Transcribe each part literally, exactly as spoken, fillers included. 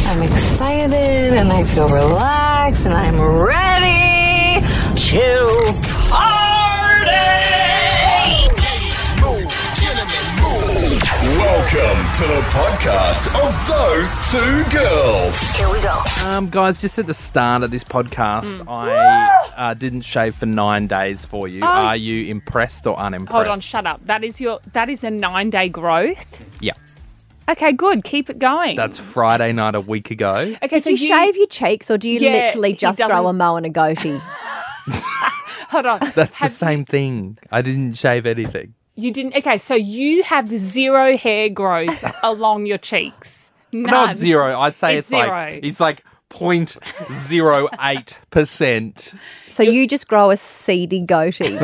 I'm excited and I feel relaxed and I'm ready to party! Ladies, move. Gentlemen, move. Welcome to the podcast of Those Two Girls. Here we go. Um, guys, just at the start of this podcast, I uh, didn't shave for nine days for you. Oh. Are you impressed or unimpressed? Hold on, shut up. That is your. That is a nine-day growth. Yeah, Okay, good. Keep it going. that's Friday night a week ago. okay. Did So you, shave your cheeks or do you Yeah, literally he just grow doesn't- a mo and a goatee? Hold on. That's the Have same thing. I didn't shave anything. You didn't. Okay, so you have zero hair growth along your cheeks. None. Not zero. I'd say It's it's, like zero. it's like point zero eight percent. So you just grow a seedy goatee.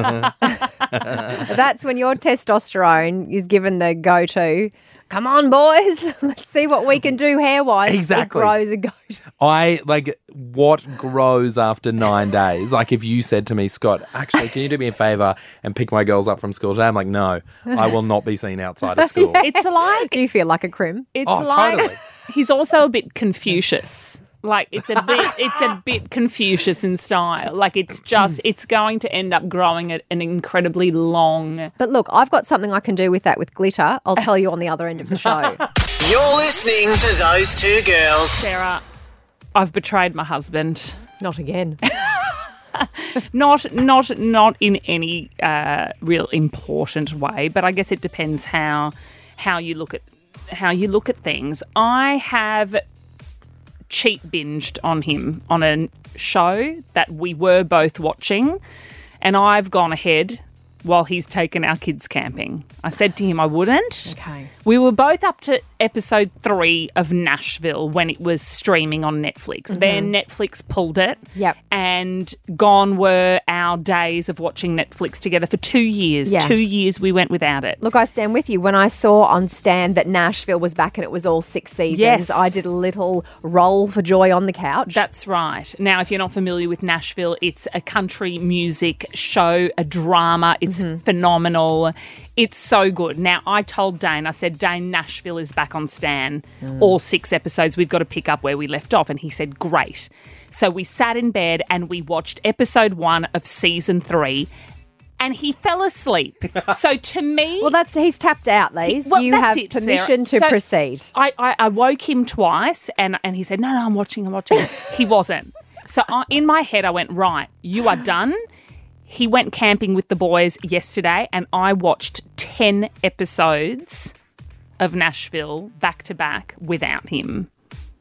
That's when your testosterone is given the go-to. Come on, boys. Let's see what we can do hair-wise. Exactly. It grows a goatee. I like what grows after nine days. Like if you said to me, Scott, actually, can you do me a favor and pick my girls up from school today? I'm like, no, I will not be seen outside of school. It's like Do you feel like a crim? it's Oh, like totally. he's also a bit Confucius. Like it's a bit it's a bit Confucius in style. Like it's just it's going to end up growing at an incredibly long. But look, I've got something I can do with that with glitter. I'll tell you on the other end of the show. You're listening to Those Two Girls. Sarah, I've betrayed my husband. Not again. Not not not in any uh, real important way, but I guess it depends how how you look at how you look at things. I have cheat binged on him on a show that we were both watching, and I've gone ahead while he's taken our kids camping. I said to him I wouldn't. Okay. We were both up to episode three of Nashville when it was streaming on Netflix. Then Netflix pulled it. Yep. And gone were our days of watching Netflix together for two years. Yeah. Two years we went without it. Look, I stand with you. When I saw on Stan that Nashville was back and it was all six seasons, Yes. I did a little roll for joy on the couch. That's right. Now, if you're not familiar with Nashville, it's a country music show, a drama. It's phenomenal. It's so good. Now, I told Dane, I said, Dane, Nashville is back on Stan. All six episodes. We've got to pick up where we left off. And he said, great. So we sat in bed and we watched episode one of season three. And he fell asleep. So to me... Well, that's he's tapped out, Lise. Well, you that's have it, permission Sarah. to So proceed. I, I, I woke him twice and, and he said, no, no, I'm watching, I'm watching. He wasn't. So I, in my head, I went, right, you are done. He went camping with the boys yesterday and I watched ten episodes of Nashville back to back without him.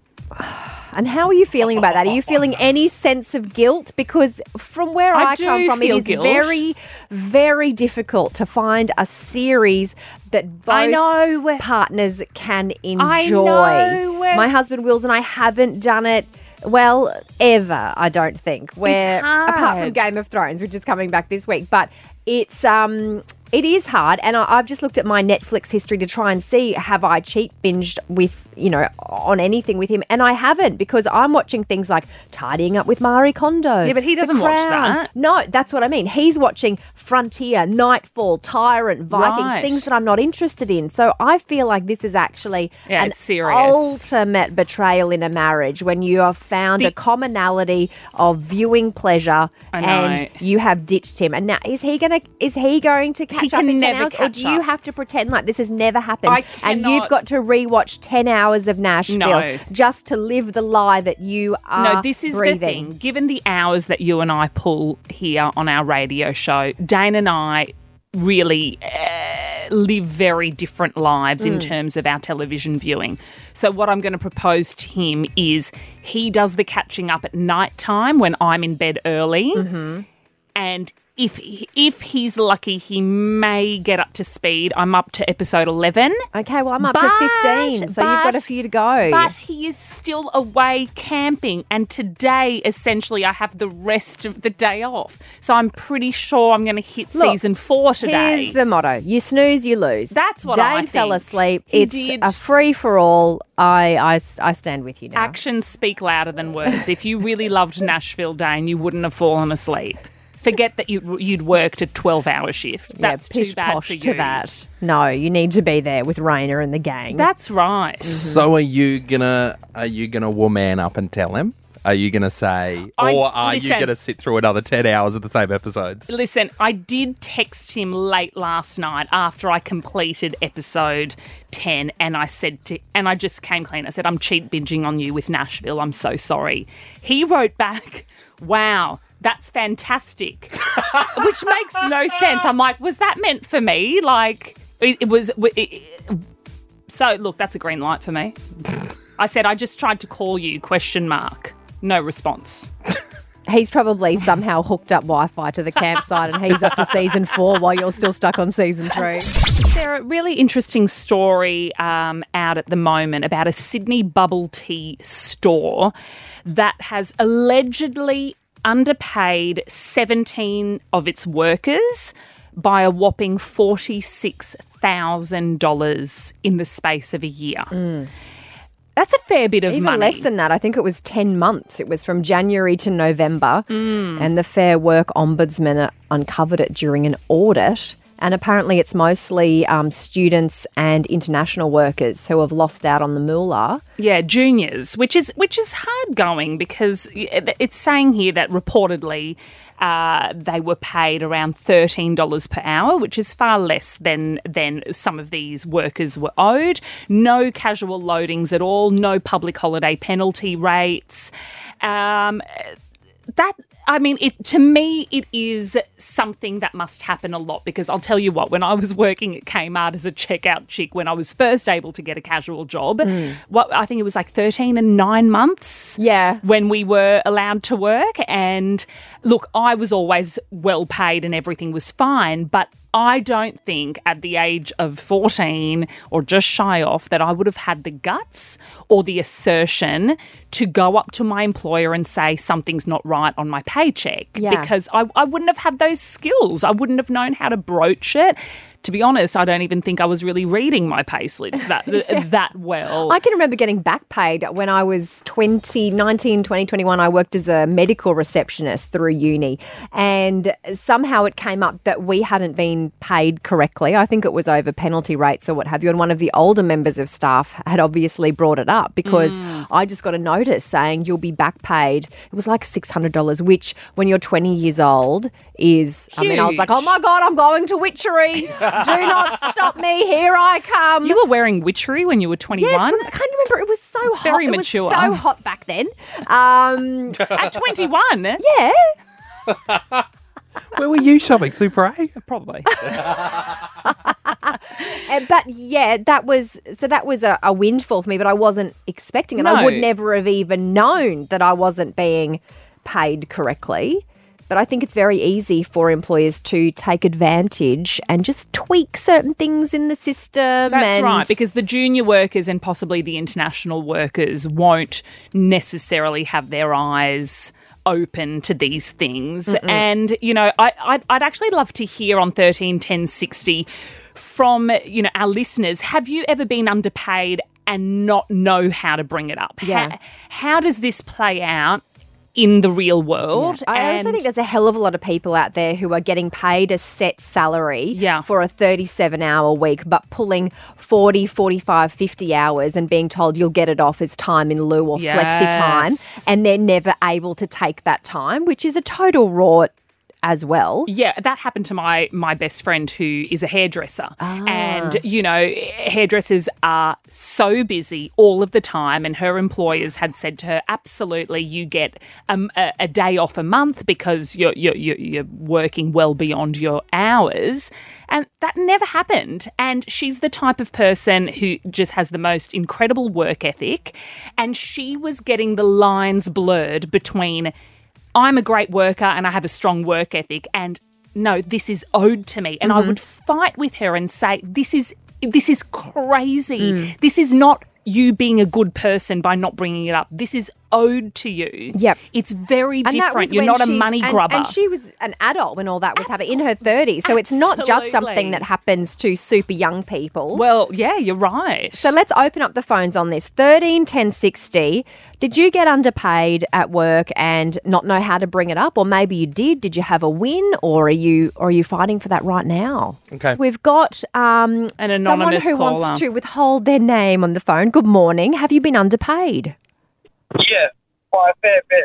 And how are you feeling about that? Are you feeling any sense of guilt? Because from where I, I do come from, it feel is guilt. very, very difficult to find a series that both I know. partners can I enjoy. know. My husband Wills and I haven't done it. Well, ever, I don't think. Where apart from hard. Game of Thrones, which is coming back this week, but it's um it is hard, and I, I've just looked at my Netflix history to try and see have I cheat binged with, you know, on anything with him, and I haven't because I'm watching things like Tidying Up with Marie Kondo. Yeah, but he The doesn't watch Crown. that. No, that's what I mean. He's watching Frontier, Nightfall, Tyrant, Vikings, Right. things that I'm not interested in. So I feel like this is actually Yeah, an it's serious. ultimate betrayal in a marriage when you have found The- a commonality of viewing pleasure I know. and you have ditched him. And now is he gonna is he going to catch He up can in ten never hours, or catch do you up. have to pretend like this has never happened? I and cannot- you've got to rewatch ten hours of Nashville No. just to live the lie that you are No, this is breathing. the thing. Given the hours that you and I pull here on our radio show, Dane and I really uh, live very different lives Mm. in terms of our television viewing. So what I'm going to propose to him is he does the catching up at night time when I'm in bed early. Mm-hmm. And if if he's lucky, he may get up to speed. I'm up to episode eleven. Okay, well, I'm up But- to fifteen, so you've got a but- few to go. But he is still away camping, and today, essentially, I have the rest of the day off. So I'm pretty sure I'm going to hit Look, season four today. Here's the motto: you snooze, you lose. That's what Dane I fell think. asleep. He it's did. a free for all. I, I I stand with you now. Actions speak louder than words. If you really loved Nashville, Dane, you wouldn't have fallen asleep. Forget that you'd, you'd worked a twelve-hour shift. That's yeah, pish too bad posh for you. to that. No, you need to be there with Raina and the gang. That's right. So are you gonna are you gonna woman up and tell him? Are you gonna say, I- or are you listen. gonna sit through another ten hours of the same episodes? Listen, I did text him late last night after I completed episode ten, and I said to, and I just came clean. I said, I'm cheat binging on you with Nashville. I'm so sorry. He wrote back, wow, that's fantastic, which makes no sense. I'm like, was that meant for me? Like, it, it was. It, it, so, look, that's a green light for me. I said, I just tried to call you, question mark. No response. He's probably somehow hooked up Wi-Fi to the campsite and he's up to season four while you're still stuck on season three. Sarah, really interesting story um, out at the moment about a Sydney bubble tea store that has allegedly underpaid seventeen of its workers by a whopping forty-six thousand dollars in the space of a year. Mm. That's a fair bit of Even money. less than that. I think it was ten months. It was from January to November. Mm. And the Fair Work Ombudsman uncovered it during an audit. And apparently it's mostly um, students and international workers who have lost out on the moolah. Yeah, juniors, which is which is hard going because it's saying here that reportedly uh, they were paid around thirteen dollars per hour, which is far less than than some of these workers were owed. No casual loadings at all, no public holiday penalty rates. Um, that I mean, it to me, it is something that must happen a lot because I'll tell you what, when I was working at Kmart as a checkout chick, when I was first able to get a casual job, mm. what I think it was like thirteen and nine months yeah. when we were allowed to work. And look, I was always well paid and everything was fine, but I don't think at the age of fourteen or just shy off that I would have had the guts or the assertion to go up to my employer and say something's not right on my paycheck yeah. because I, I wouldn't have had those skills. I wouldn't have known how to broach it. To be honest, I don't even think I was really reading my pay slips that yeah. that well. I can remember getting back paid when I was twenty, nineteen, twenty, twenty-one. I worked as a medical receptionist through uni and somehow it came up that we hadn't been paid correctly. I think it was over penalty rates or what have you. And one of the older members of staff had obviously brought it up because mm. I just got a notice saying you'll be back paid. It was like six hundred dollars, which when you're twenty years old is, huge. I mean, I was like, oh my God, I'm going to Witchery. Do not stop me. Here I come. You were wearing Witchery when you were twenty-one? Yes, I can't remember. It was so it's hot. very it mature. was so hot back then. Um, At twenty-one? Yeah. Where were you shopping? Super A? Probably. uh, but yeah, that was, so that was a, a windfall for me, but I wasn't expecting it. No. I would never have even known that I wasn't being paid correctly. But I think it's very easy for employers to take advantage and just tweak certain things in the system. That's and right, because the junior workers and possibly the international workers won't necessarily have their eyes open to these things. Mm-mm. And, you know, I, I'd, I'd actually love to hear on thirteen ten sixty from, you know, our listeners, have you ever been underpaid and not know how to bring it up? Yeah. How, how does this play out in the real world? Yeah. I also think there's a hell of a lot of people out there who are getting paid a set salary yeah. for a thirty-seven hour week, but pulling forty, forty-five, fifty hours and being told you'll get it off as time in lieu or yes. flexi time, and they're never able to take that time, which is a total rort as well. Yeah, that happened to my my best friend who is a hairdresser. Ah. And, you know, hairdressers are so busy all of the time, and her employers had said to her, absolutely, you get um, a, a day off a month because you're, you're, you're working well beyond your hours. And that never happened. And she's the type of person who just has the most incredible work ethic. And she was getting the lines blurred between I'm a great worker and I have a strong work ethic, and no, this is owed to me. And mm-hmm. I would fight with her and say, this is this is crazy. Mm. This is not you being a good person by not bringing it up. This is owed to you. Yep. It's very And that different. was You're when not a she- money and, grubber. And she was an adult when all that was happening, in her thirties. So it's not just Absolutely. something that happens to super young people. Well, yeah, you're right. So let's open up the phones on this. thirteen ten sixty. Did you get underpaid at work and not know how to bring it up? Or maybe you did. Did you have a win? Or are you or are you fighting for that right now? Okay. We've got um, An anonymous someone who caller. wants to withhold their name on the phone. Good morning. Have you been underpaid? Yeah, by a fair bit.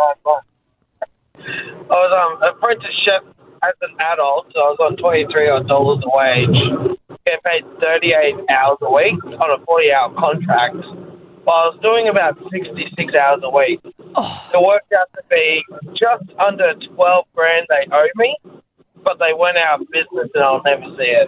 I was um apprentice chef as an adult, so I was on twenty-three odd dollars a wage, getting paid thirty-eight hours a week on a forty-hour contract. But I was doing about sixty-six hours a week. Oh. It worked out to be just under twelve grand they owe me, but they went out of business and I'll never see it.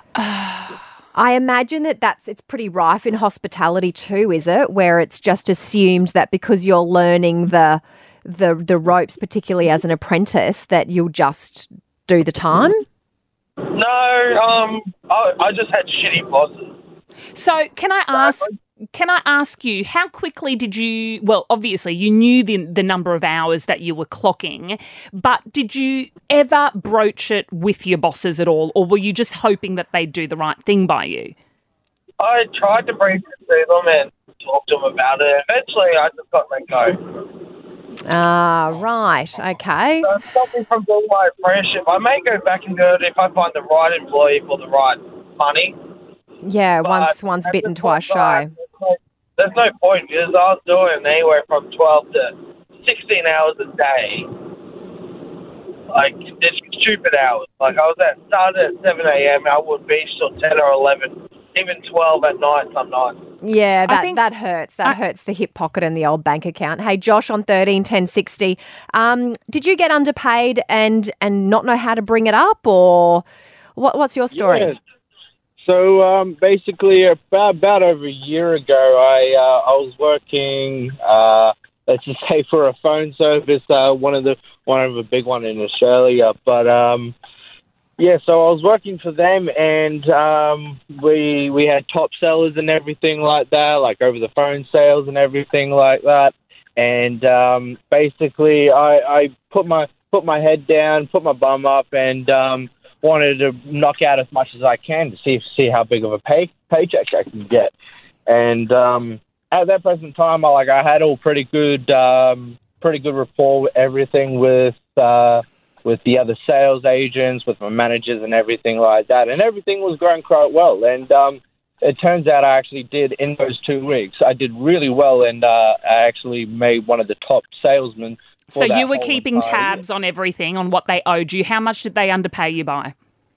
I imagine that that's it's pretty rife in hospitality too, is it? Where it's just assumed that because you're learning the the the ropes, particularly as an apprentice, that you'll just do the time. No, um, I, I just had shitty bosses. So can I ask? Can I ask you how quickly did you? Well, obviously you knew the the number of hours that you were clocking, but did you ever broach it with your bosses at all, or were you just hoping that they'd do the right thing by you? I tried to bring it to them and talk to them about it. Eventually, I just got let go. Ah, right. Okay. So it stopped me from doing my apprenticeship. I may go back and do it if I find the right employee for the right money. Yeah, But once once at bitten, the twice same time, shy. There's no, there's no point because I was doing anywhere from twelve to sixteen hours a day. Like, it's stupid hours. Like, I was at started at seven a.m. I would be till ten or eleven, even twelve at night sometimes. Yeah, I that think- that hurts. That I- hurts the hip pocket and the old bank account. Hey, Josh on thirteen ten sixty. Um, did you get underpaid and and not know how to bring it up, or what? What's your story? Yes. So um, basically, about, about over a year ago, I uh, I was working, uh, let's just say, for a phone service, uh, one of the one of the big one in Australia. But um, yeah, so I was working for them, and um, we we had top sellers and everything like that, like over the phone sales and everything like that. And um, basically, I, I put my put my head down, put my bum up, and um, wanted to knock out as much as I can to see see how big of a pay paycheck I can get. And um, at that present time, I like I had all pretty good um, pretty good rapport with everything with uh, with the other sales agents, with my managers, and everything like that. And everything was going quite well. And um, it turns out I actually did in those two weeks. I did really well, and uh, I actually made one of the top salesmen. So for that you were whole keeping entire year. tabs on everything, on what they owed you. How much did they underpay you by?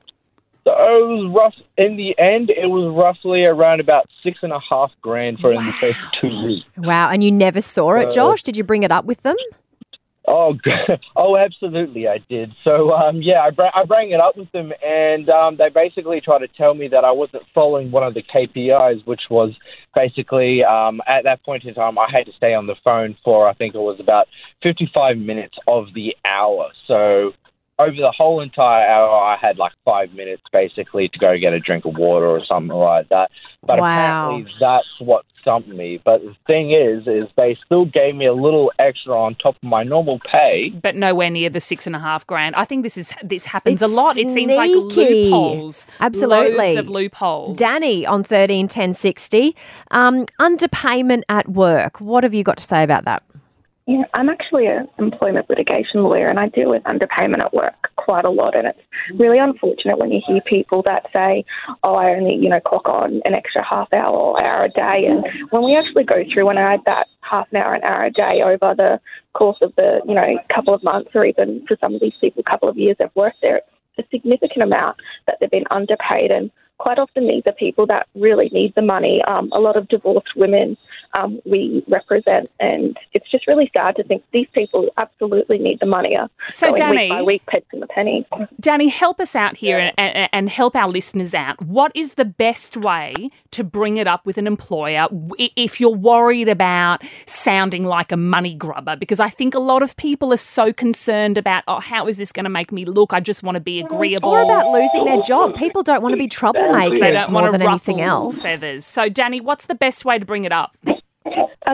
So it was rough. In the end, it was roughly around about six and a half grand for in the space of two weeks. Wow, and you never saw it, Uh, Josh? Did you bring it up with them? Oh, God. Oh, absolutely, I did. So, um, yeah, I, bra- I bring it up with them, and um, they basically tried to tell me that I wasn't following one of the K P Is, which was basically um, at that point in time, I had to stay on the phone for, I think it was about fifty-five minutes of the hour. So over the whole entire hour, I had like five minutes basically to go get a drink of water or something like that. But Wow. apparently that's what stumped me. But the thing is, is they still gave me a little extra on top of my normal pay. But nowhere near the six and a half grand. I think this is this happens It's a lot. It seems like sneaky. loopholes. Absolutely. Loads of loopholes. Danny on thirteen ten sixty. Um, underpayment at work. What have you got to say about that? Yeah, I'm actually an employment litigation lawyer, and I deal with underpayment at work quite a lot. And it's really unfortunate when you hear people that say, "Oh, I only, you know, clock on an extra half hour or hour a day." And when we actually go through and add that half an hour, an hour a day over the course of the, you know, couple of months, or even for some of these people, a couple of years they've worked there, it's a significant amount that they've been underpaid. And quite often these are people that really need the money. Um, a lot of divorced women um, we represent, and it's just really sad to think these people absolutely need the money. Are So, going Danny- week by week, pence in the penny. Danny, help us out here and, and, and help our listeners out. What is the best way to bring it up with an employer i- if you're worried about sounding like a money grubber? Because I think a lot of people are so concerned about, oh, how is this going to make me look? I just want to be agreeable. Or about losing their job. People don't want to be they troublemakers don't more want to than anything ruffle else. feathers. So, Danny, what's the best way to bring it up? I'd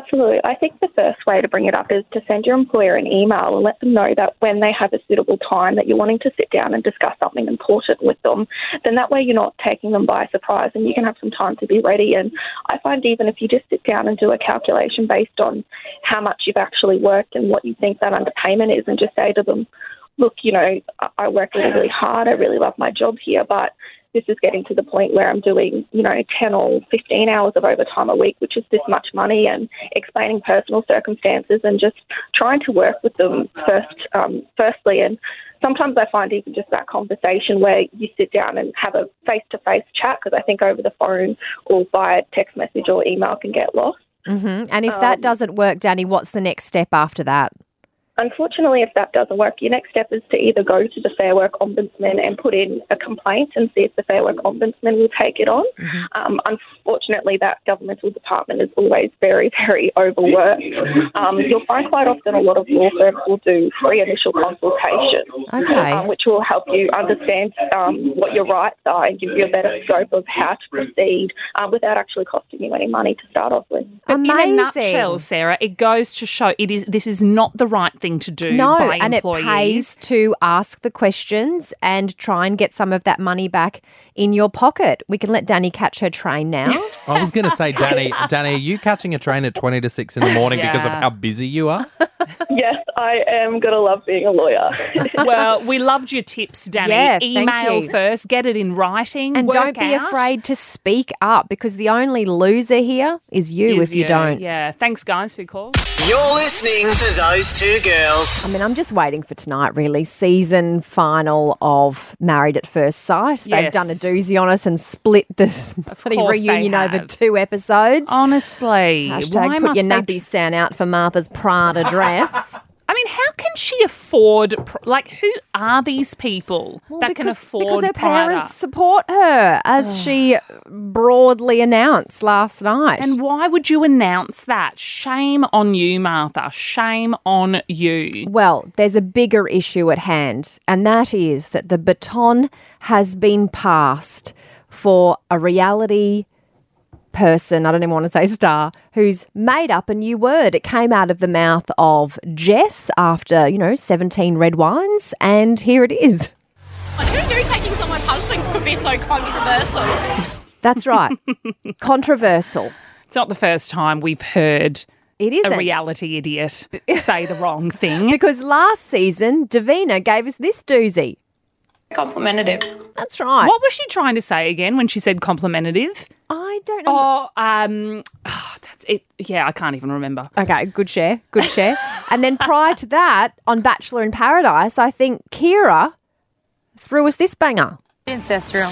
Absolutely. I think the first way to bring it up is to send your employer an email and let them know that when they have a suitable time that you're wanting to sit down and discuss something important with them, then that way you're not taking them by surprise and you can have some time to be ready. And I find even if you just sit down and do a calculation based on how much you've actually worked and what you think that underpayment is and just say to them, look, you know, I work really, really hard. I really love my job here, but this is getting to the point where I'm doing, you know, ten or fifteen hours of overtime a week, which is this much money, and explaining personal circumstances and just trying to work with them first, um, firstly. And sometimes I find even just that conversation where you sit down and have a face-to-face chat, because I think over the phone or via text message or email can get lost. Mm-hmm. And if that Um, doesn't work, Danny, what's the next step after that? Unfortunately, if that doesn't work, your next step is to either go to the Fair Work Ombudsman and put in a complaint and see if the Fair Work Ombudsman will take it on. Mm-hmm. Um, unfortunately, that governmental department is always very, very overworked. Um, you'll find quite often a lot of law firms will do free initial consultation, Okay. um, which will help you understand um, what your rights are and give you a better scope of how to proceed um, without actually costing you any money to start off with. But Amazing. in a nutshell, Sarah, it goes to show it is this is not the right thing to do No, by and employees. it pays to ask the questions and try and get some of that money back in your pocket. We can let Danny catch her train now. I was going to say, Danny, Danny, are you catching a train at twenty to six in the morning because of Yeah. how busy you are? Yes, I am going to love being a lawyer. Well, we loved your tips, Danny. Yeah, thank Email you. first, get it in writing, And work don't be out. afraid to speak up, because the only loser here is you Is if you, don't. Yeah, thanks, guys, for your call. You're listening to Those Two Girls. I mean, I'm just waiting for tonight, really. Season final of Married at First Sight. They've Yes. done a doozy on us and split the bloody course they reunion over have. two episodes. Honestly, Hashtag why put must your they nappy sound out for Martha's Prada dress. I mean, how can she afford? pr- Like, who are these people Well, that can because- afford Because her Prada? parents support her, as she broadly announced last night. And why would you announce that? Shame on you, Martha. Shame on you. Well, there's a bigger issue at hand, and that is that the baton has been passed for a reality person, I don't even want to say star, who's made up a new word. It came out of the mouth of Jess after, you know, seventeen red wines, and here it is. Who knew taking someone's husband could be so controversial? That's right. Controversial. It's not the first time we've heard It a isn't. reality idiot say the wrong thing. Because last season, Davina gave us this doozy. Complimentary. That's right. What was she trying to say again when she said complimentative? I don't know. Oh, um, oh, that's it. Yeah, I can't even remember. Okay, good share, good share. And then prior to that, on Bachelor in Paradise, I think Kira threw us this banger. Ancestral.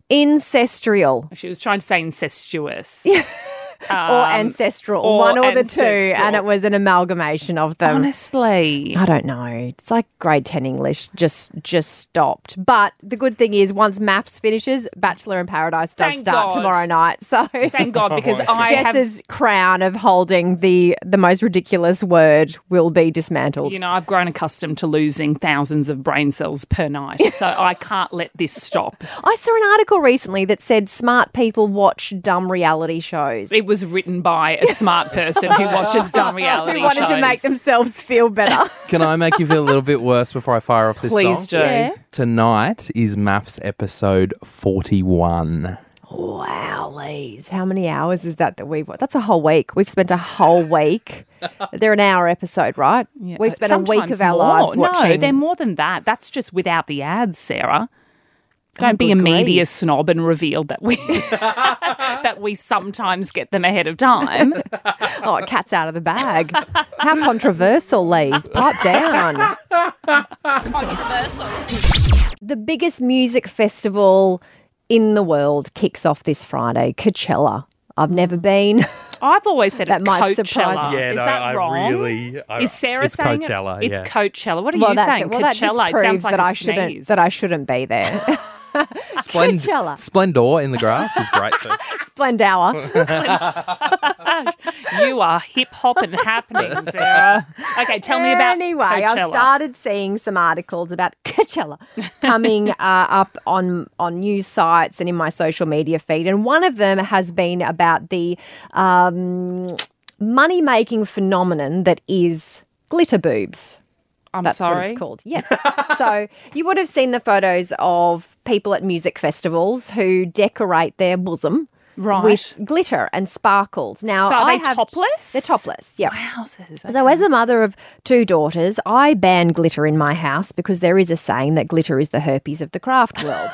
Incestrial. She was trying to say incestuous. or ancestral. or One or the two. ancestral. And it was an amalgamation of them. Honestly. I don't know. It's like grade ten English just just stopped. But the good thing is once Maths finishes, Bachelor in Paradise does Thank start God. tomorrow night. So Thank God, because I have, Jess's crown of holding the the most ridiculous word will be dismantled. you know, I've grown accustomed to losing thousands of brain cells per night, so I can't let this stop. I saw an article recently that said smart people watch dumb reality shows. It was written by a smart person who watches dumb reality Who wanted shows. to make themselves feel better. Can I make you feel a little bit worse before I fire off this Please song? do. Yeah. Tonight is Maths episode forty-one. Wow, Lees. How many hours is that that we've watched? That's a whole week. We've spent a whole week. They're an hour episode, right? Yeah, We've spent a week sometimes of our more. lives watching. No, they're more than that. That's just without the ads, Sarah. Don't be a good media grief. snob and reveal that we that we sometimes get them ahead of time. Oh, cat's out of the bag. How controversial, Lees. Pipe down. Controversial. The biggest music festival in the world kicks off this Friday, Coachella. I've never been. I've always said That it's might Coachella. surprise you. Yeah, Is no, that I wrong? really- I- Is Sarah it's saying Coachella, it? It's yeah. Coachella. What are well, you that's saying? it. Well, that just Coachella. It proves sounds like that a I shouldn't sneeze. that I shouldn't be there. Splend- Coachella. Splendor in the grass is great too. Splendour. You are hip hop and happening, Sarah. Okay, tell me about Anyway, Coachella. I've started seeing some articles about Coachella coming uh, up on on news sites and in my social media feed, and one of them has been about the um, money-making phenomenon that is glitter boobs. I'm That's sorry. what it's called. Yes. So you would have seen the photos of people at music festivals who decorate their bosom Right. with glitter and sparkles. Now, So are I they have, topless? They're topless, yeah. Wowzers. So as a mother of two daughters, I ban glitter in my house because there is a saying that glitter is the herpes of the craft world,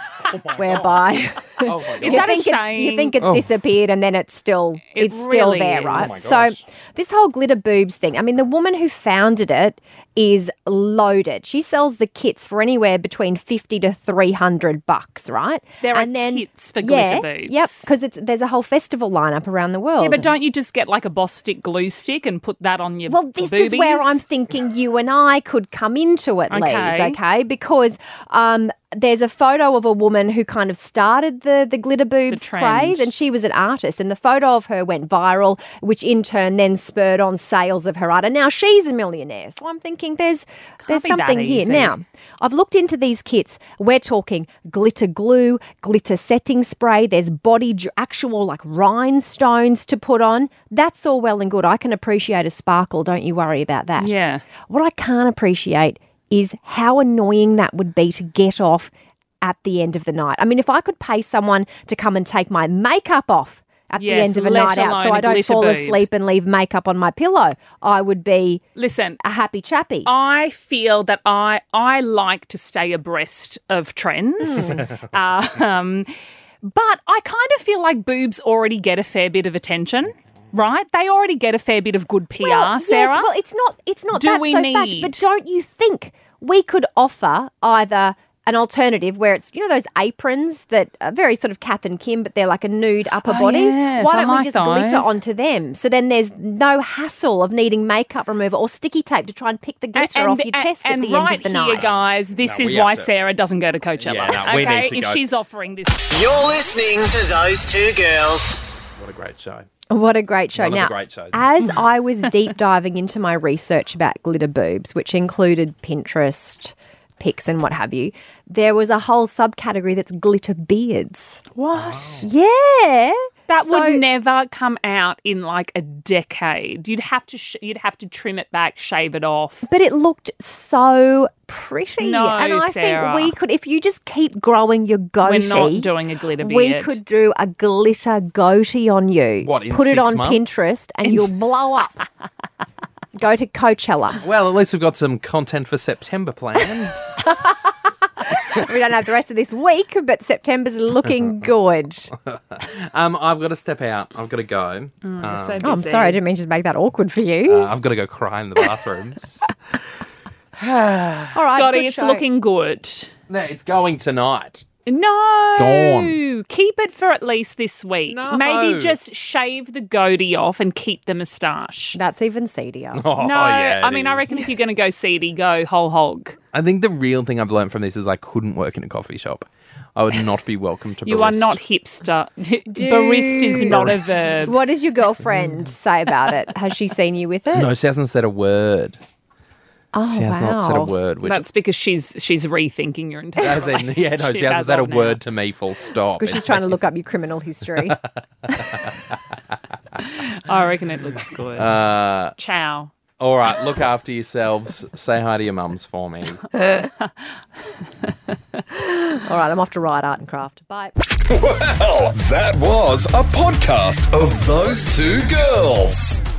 whereby Oh my you Is that a think it's, saying? you think it's Oh. disappeared and then it's still It it's still really there, is. right? Oh my so gosh. this whole glitter boobs thing, I mean, the woman who founded it is loaded. She sells the kits for anywhere between fifty to three hundred bucks, right? There are and then, kits for yeah, glitter boobs. Yep, because it's there's a whole festival lineup around the world. Yeah, but don't you just get like a Boss Stick glue stick and put that on your Well, this boobies? is where I'm thinking you and I could come into it, Liz, Okay. okay? Because um, there's a photo of a woman who kind of started the, the glitter boobs trend. craze, and she was an artist, and the photo of her went viral, which in turn then spurred on sales of her art, and now she's a millionaire. So I'm thinking there's there's be that something here. easy. Now, I've looked into these kits. We're talking glitter glue, glitter setting spray. There's body, j- actual like rhinestones to put on. That's all well and good. I can appreciate a sparkle. Don't you worry about that. Yeah. What I can't appreciate is how annoying that would be to get off at the end of the night. I mean, if I could pay someone to come and take my makeup off at Yes, the end of a let night out so alone I a don't glitter fall boob. asleep and leave makeup on my pillow, I would be Listen, a happy chappy. I feel that I I like to stay abreast of trends. Hmm. uh, um, but I kind of feel like boobs already get a fair bit of attention, right? They already get a fair bit of good P R, Well, Sarah. Yes, well, it's not. It's not Do that we so need- fact. But don't you think we could offer either an alternative where it's, you know, those aprons that are very sort of Kath and Kim, but they're like a nude upper Oh, body? yes, Why I don't we like just glitter those. onto them? So then there's no hassle of needing makeup remover or sticky tape to try and pick the glitter off your chest and at the right end of the here, night. guys, this No, is we have why to- Sarah doesn't go to Coachella. Yeah, no, we okay, need to if go. she's offering this. You're listening to Those Two Girls. What a great show. What a great show. One of the now, great shows. as I was deep diving into my research about glitter boobs, which included Pinterest pics and what have you, there was a whole subcategory that's glitter beards. What? Yeah. That So- would never come out in like a decade. You'd have to sh- you'd have to trim it back, shave it off. But it looked so pretty. No, and I Sarah. think we could, if you just keep growing your goatee, We're not doing a glitter beard. we could do a glitter goatee on you. What, in Put it six on months? Pinterest and you'll blow up. Go to Coachella. Well, at least we've got some content for September planned. We don't have the rest of this week, but September's looking good. um, I've got to step out. I've got to go. Um, so Oh, I'm busy. sorry, I didn't mean to make that awkward for you. uh, I've got to go cry in the bathrooms. All right, Scotty, good it's show. looking good. No, it's going tonight. No. Gone. Keep it for at least this week. No. Maybe just shave the goatee off and keep the moustache. That's even seedier. Oh, no, yeah, I it mean, I is. reckon if you're going to go seedy, go whole hog. I think the real thing I've learned from this is I couldn't work in a coffee shop. I would not be welcome to You are barista. not hipster. Barista is not a verb. What does your girlfriend say about it? Has she seen you with it? No, she hasn't said a word. Oh, She has wow. not said a word. Which That's because she's she's rethinking your entire as in, life. yeah, no, she, hasn't does said a all now. word to me. Full stop. Because she's It's trying to been- look up your criminal history. I reckon it looks good. Uh, Ciao. all right, look after yourselves. Say hi to your mums for me. All right, I'm off to Riot Art and Craft. Bye. Well, that was a podcast of Those Two Girls.